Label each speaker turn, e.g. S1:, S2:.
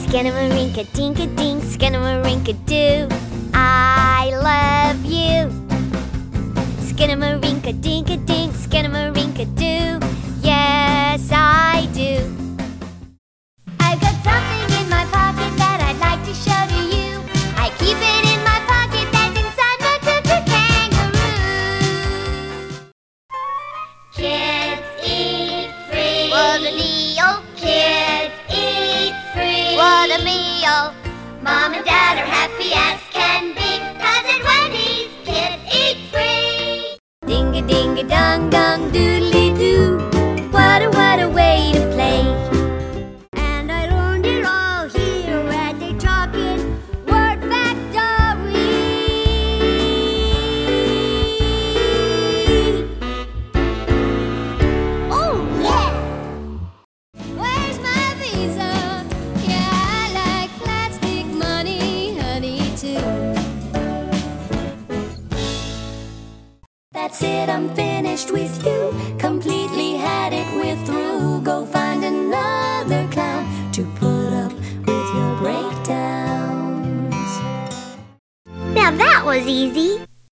S1: Skinnamarink-a-dink-a-dink, skinnamarink-a-doo, I love you. Skinnamarink-a-dink-a-dink, skinnamarink-a-doo, yes I do. I've got something in my pocket that I'd like to show to you. I keep it in my pocket that's inside my cuckoo kangaroo. Kids eat free. What a meal. Kids eat free. What a meal. Mom and Dad are happy as can be, 'cause at Wendy's, kids eat free. Ding-a-ding-a-dong-dong, doodly-doo. What a way to play. And I learned it all here at the Talking Word Factory. Oh yeah! Where's my visa? Yeah, I like plastic money, honey, too. That's it, I'm finished with you. Completely had it, we're through. Go find another clown to put up with your breakdowns. Now that was easy.